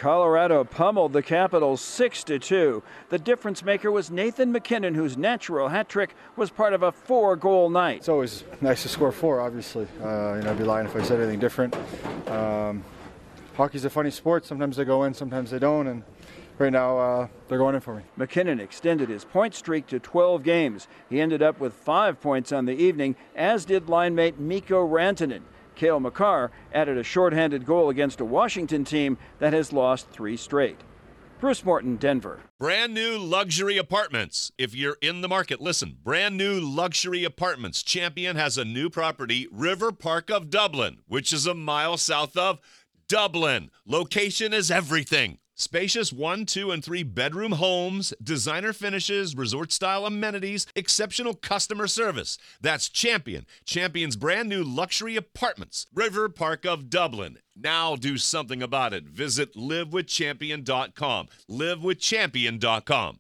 Colorado pummeled the Capitals 6-2. The difference maker was Nathan MacKinnon, whose natural hat trick was part of a 4-goal night. It's always nice to score 4, obviously. I'd be lying if I said anything different. Hockey's a funny sport. Sometimes they go in, sometimes they don't, and right now they're going in for me. MacKinnon extended his point streak to 12 games. He ended up with 5 points on the evening, as did line mate Mikko Rantanen. Cale Makar added a shorthanded goal against a Washington team that has lost 3 straight. Bruce Morton, Denver. Brand new luxury apartments. If you're in the market, listen. Brand new luxury apartments. Champion has a new property, River Park of Dublin, which is a mile south of Dublin. Location is everything. Spacious 1, 2, and 3 bedroom homes, designer finishes, resort-style amenities, exceptional customer service. That's Champion. Champion's brand new luxury apartments, River Park of Dublin. Now do something about it. Visit livewithchampion.com. livewithchampion.com.